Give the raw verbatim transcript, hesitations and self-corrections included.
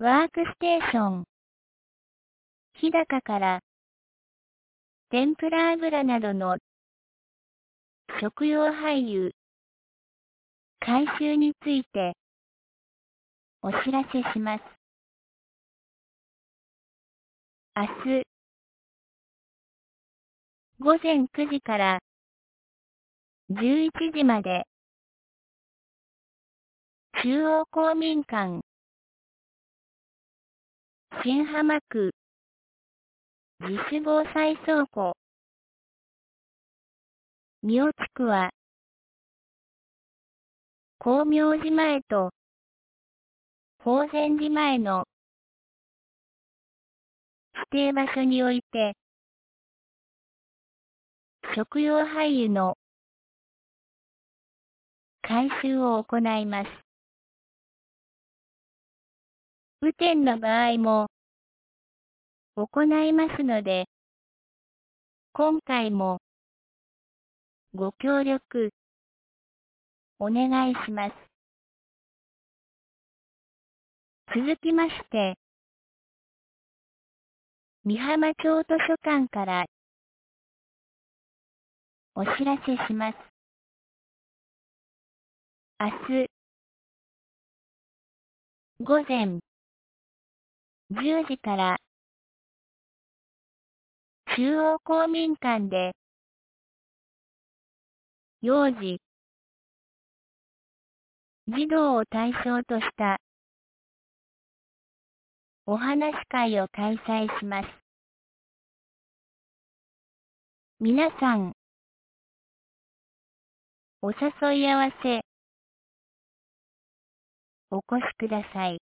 ワークステーション。日高から、天ぷら油などの食用廃油回収についてお知らせします。明日午前くじからじゅういちじまで中央公民館新浜区自主防災倉庫三尾地区は光明寺前と法善寺前の指定場所において食用廃油の回収を行います。雨天の場合も行いますので、今回もご協力お願いします。続きまして、美浜町図書館からお知らせします。明日午前じゅうじから中央公民館で幼児、児童を対象としたお話し会を開催します。皆さん、お誘い合わせ、お越しください。